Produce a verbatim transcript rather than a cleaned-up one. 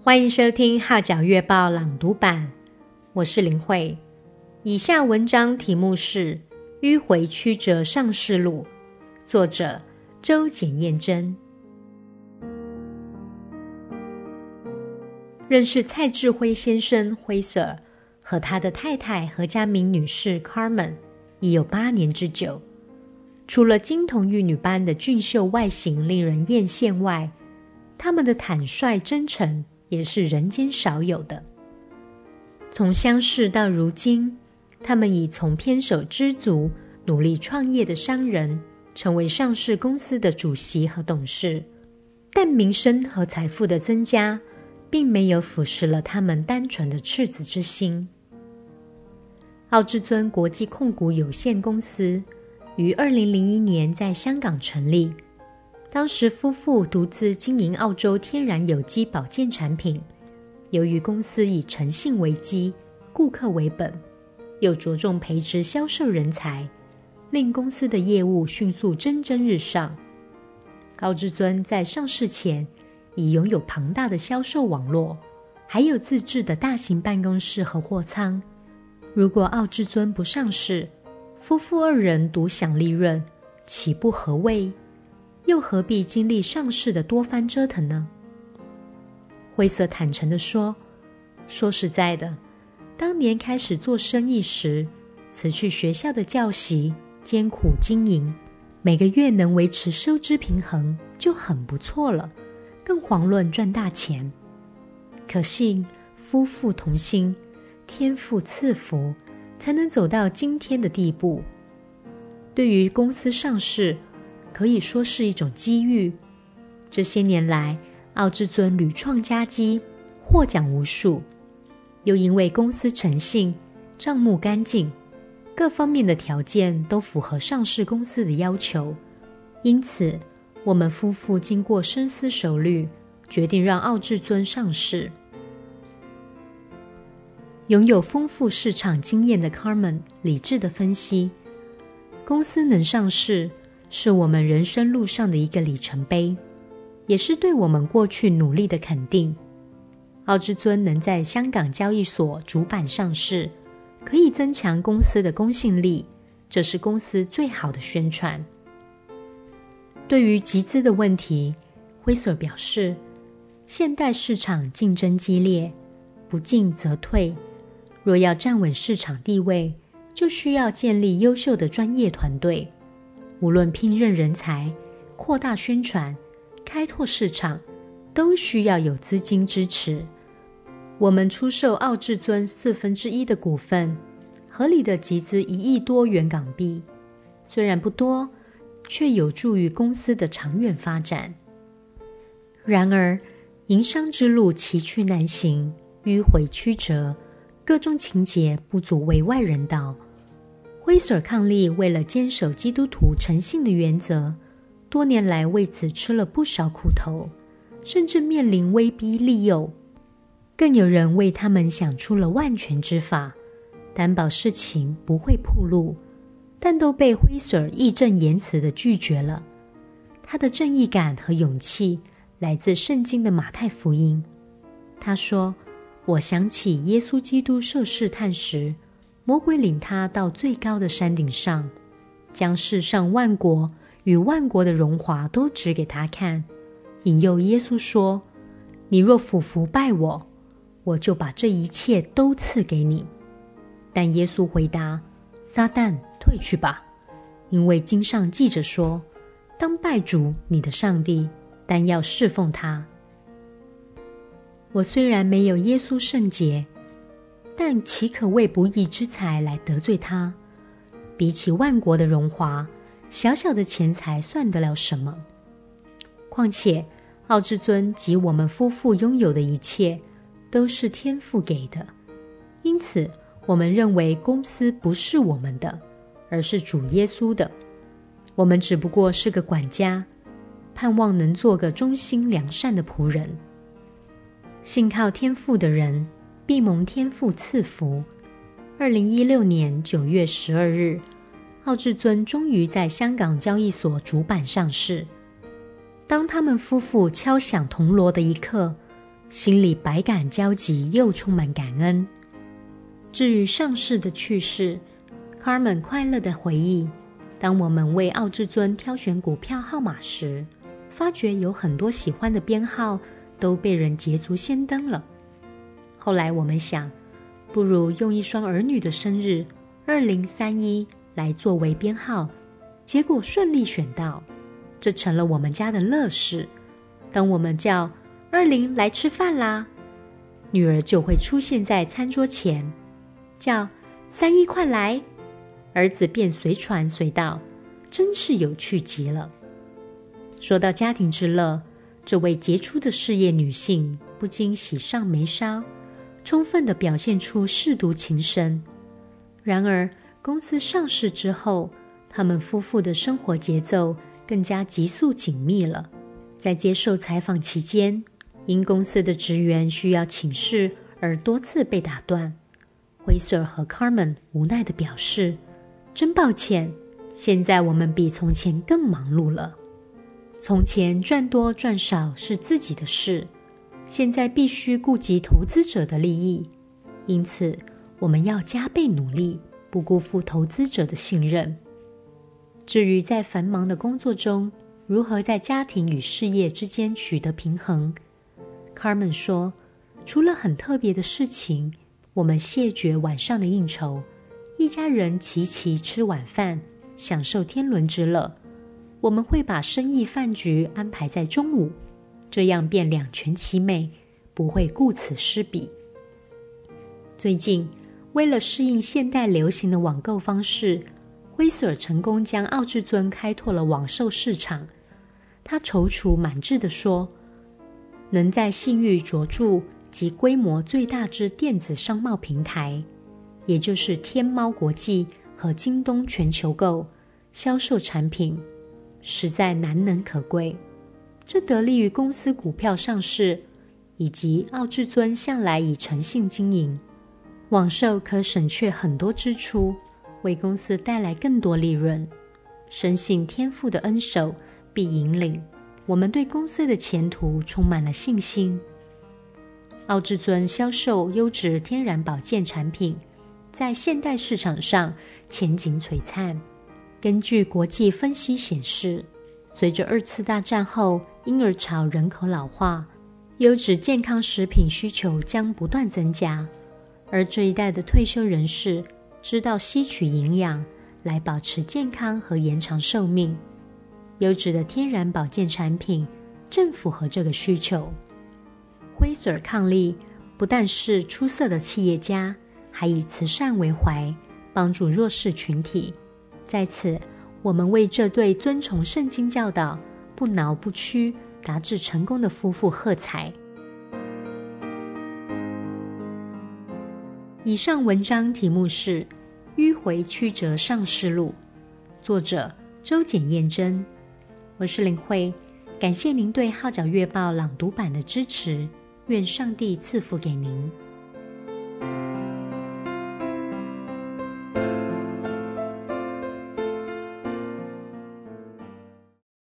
欢迎收听号角月报朗读版，我是林慧。以下文章题目是迂回曲折上市录，作者周简燕珍。认识蔡志辉先生辉 Sir 和他的太太何家明女士 Carmen 已有八年之久。除了金童玉女般的俊秀外形令人艳羡外，他们的坦率真诚也是人间少有的。从相识到如今，他们已从偏手知足努力创业的商人，成为上市公司的主席和董事。但名声和财富的增加并没有腐蚀了他们单纯的赤子之心。奥至尊国际控股有限公司于二零零一年在香港成立，当时夫妇独自经营澳洲天然有机保健产品，由于公司以诚信为基，顾客为本，又着重培植销售人才，令公司的业务迅速蒸蒸日上。奥至尊在上市前已拥有庞大的销售网络，还有自制的大型办公室和货仓。如果奥至尊不上市，夫妇二人独享利润，岂不何谓？又何必经历上市的多番折腾呢？辉 Sir 坦诚地说，说实在的，当年开始做生意时，辞去学校的教习，艰苦经营，每个月能维持收支平衡就很不错了，更遑论赚大钱。可惜夫妇同心，天父赐福，才能走到今天的地步。对于公司上市，可以说是一种机遇。这些年来，奥至尊屡创佳绩，获奖无数，又因为公司诚信，账目干净，各方面的条件都符合上市公司的要求。因此，我们夫妇经过深思熟虑，决定让奥至尊上市。拥有丰富市场经验的 Carmen 理智地分析，公司能上市是我们人生路上的一个里程碑，也是对我们过去努力的肯定。奥至尊能在香港交易所主板上市，可以增强公司的公信力，这是公司最好的宣传。对于集资的问题，辉 Sir 表示，现代市场竞争激烈，不进则退，若要站稳市场地位，就需要建立优秀的专业团队，无论聘任人才、扩大宣传、开拓市场，都需要有资金支持。我们出售奥至尊四分之一的股份，合理的集资一亿多元港币，虽然不多，却有助于公司的长远发展。然而，营商之路崎岖难行，迂回曲折，各种情节不足为外人道。辉 Sir 伉俪为了坚守基督徒诚信的原则，多年来为此吃了不少苦头，甚至面临威逼利诱。更有人为他们想出了万全之法，担保事情不会暴露，但都被辉 Sir 义正言辞地拒绝了。他的正义感和勇气来自圣经的马太福音。他说，我想起耶稣基督受试探时，魔鬼领他到最高的山顶上，将世上万国与万国的荣华都指给他看，引诱耶稣说，你若俯伏拜我，我就把这一切都赐给你。但耶稣回答，撒旦，退去吧，因为经上记着说，当拜主你的上帝，但要侍奉他。我虽然没有耶稣圣洁，但岂可为不义之财来得罪他？比起万国的荣华，小小的钱财算得了什么？况且奥至尊及我们夫妇拥有的一切都是天父给的，因此我们认为公司不是我们的，而是主耶稣的。我们只不过是个管家，盼望能做个忠心良善的仆人。信靠天父的人必蒙天父赐福。二零一六年九月十二日，奥至尊终于在香港交易所主板上市。当他们夫妇敲响铜锣的一刻， 心里百感交集，又充满感恩。至于上市的趣事， Carmen 快乐地回忆，当我们为奥至尊挑选股票号码时，发觉有很多喜欢的编号都被人捷足先登了。后来我们想，不如用一双儿女的生日二零三一来作为编号，结果顺利选到，这成了我们家的乐事。当我们叫二零来吃饭啦，女儿就会出现在餐桌前，叫三一快来，儿子便随传随到，真是有趣极了。说到家庭之乐，这位杰出的事业女性不禁喜上眉梢，充分地表现出舐犊情深。然而公司上市之后，他们夫妇的生活节奏更加急速紧密了。在接受采访期间，因公司的职员需要请示而多次被打断，辉瑟和 Carmen 无奈地表示，真抱歉，现在我们比从前更忙碌了。从前赚多赚少是自己的事，现在必须顾及投资者的利益，因此我们要加倍努力，不辜负投资者的信任。至于在繁忙的工作中如何在家庭与事业之间取得平衡， Carmen 说，除了很特别的事情，我们谢绝晚上的应酬，一家人齐齐吃晚饭，享受天伦之乐。我们会把生意饭局安排在中午，这样便两全其美，不会顾此失彼。最近，为了适应现代流行的网购方式，辉瑟成功将奥至尊开拓了网售市场。他踌躇满志地说，能在信誉卓著及规模最大之电子商贸平台，也就是天猫国际和京东全球购销售产品，实在难能可贵。这得力于公司股票上市，以及奥至尊向来以诚信经营，网售可省却很多支出，为公司带来更多利润。深信天父的恩手必引领，我们对公司的前途充满了信心。奥至尊销售优质天然保健产品，在现代市场上前景璀璨。根据国际分析显示，随着二次大战后婴儿潮人口老化，优质健康食品需求将不断增加，而这一代的退休人士知道吸取营养来保持健康和延长寿命，优质的天然保健产品正符合这个需求。辉瑟伉俪不但是出色的企业家，还以慈善为怀，帮助弱势群体。在此，我们为这对遵从圣经教导、不挠不屈、达至成功的夫妇喝彩。以上文章题目是《迂回曲折上市录》，作者周简燕珍。我是林慧，感谢您对号角月报朗读版的支持，愿上帝赐福给您。